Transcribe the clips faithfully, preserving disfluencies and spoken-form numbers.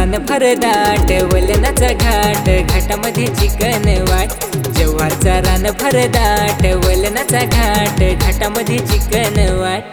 रान भरदाट वलनाचा घाट घाटामध्ये चिकन वाट जव्हारचा रान भरदाट वलनाचा घाट घाटामध्ये चिकन वाट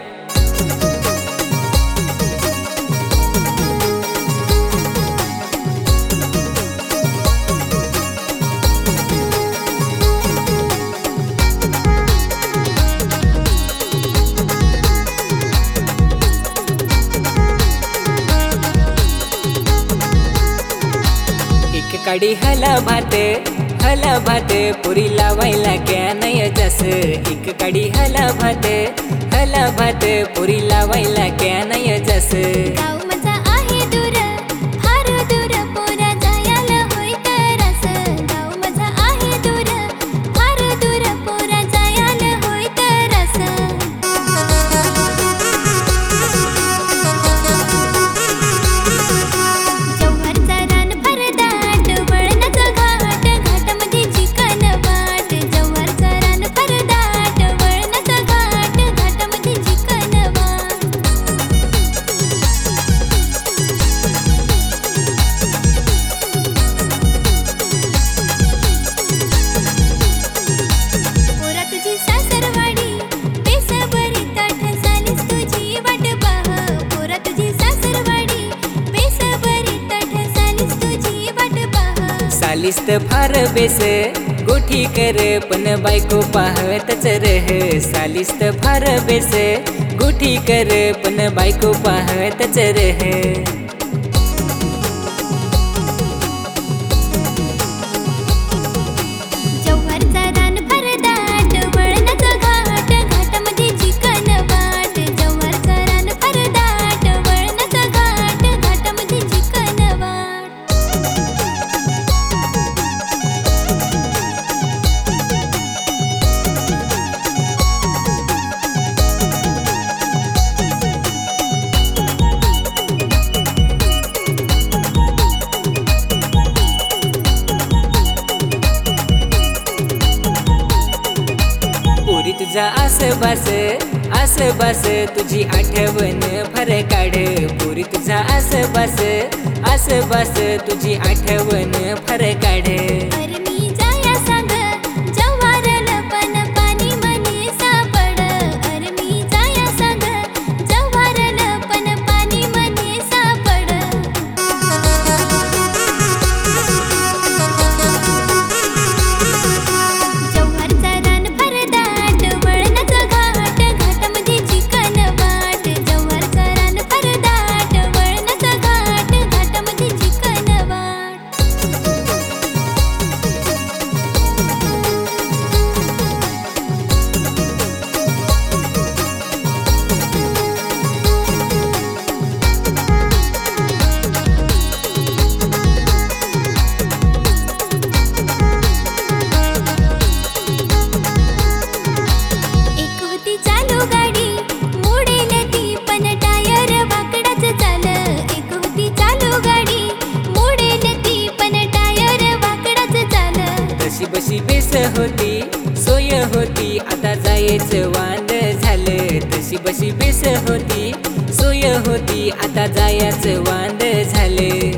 काडी हला भात हला भात पुरी लावायला क्या नाही जस एक काडी हला भात हला भात पुरी लावायला क्या नाही जस गाव माझा आहे दूर फार दूर पोरा जायला होय तरस गाव माझा आहे दूर फार दूर पोरा जायला होय तरस जव्हारचा रान भरदाट वळणाचा घाट घाटामध्ये चिकन वाट जव्हारचा रान भरदाट वळणाचा घाट घाटामध्ये चिकन वाट पोरा तुझी सासरवाडी बेसबरी ताठ सालीस तुझी वाट पाह पोरा तुझी सासरवाडी बेसबरी ताठ सालीस तुझी वाट पाह सालिस्त फार बेस गोठी कर पण बायको पाहतच रह सालिस्त फार बेस गोठी कर पण बायको पाहतच रह जव्हारचा रान भरदाट वळणाचा घाट घाटामध्ये चिकन वाट जव्हारचा रान भरदाट वळणाचा घाट घाटामध्ये चिकन वाट पुरी तुझा आस बास आस बास तुझी आठवण भर काढ पुरी तुझा आस बास आस बास तुझी आठवण भर काढ अरे मी जाया सांग जव्हारल पण पाणी मनी सापड अरे मी जाया सांग जव्हारल पण पाणी मनी सापड जव्हारचा रान भरदाट वळणाचा घाट घाटामध्ये चिकन वाट जव्हारचा रान भरदाट वळणाचा घाट घाटामध्ये चिकन वाट एक होती चालू गाडी मोडेल ती पण टायर वाकडाच चाल एक होती चालू गाडी मोडेल ती पण टायर वाकडाच चाल तशी बशी बेस होती सोय होती आता जायचं वांद झालं तशी बशी बेस होती सोय होती आता जायचं वांद झालं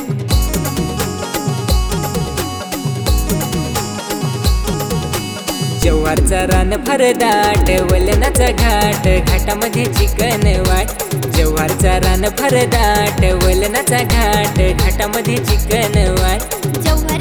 जव्हारचा रान भरदाट वलनाचा घाट घाटामध्ये चिकन वाट जव्हारचा रान भरदाट वलनाचा घाट घाटामध्ये चिकन वाट जव्हार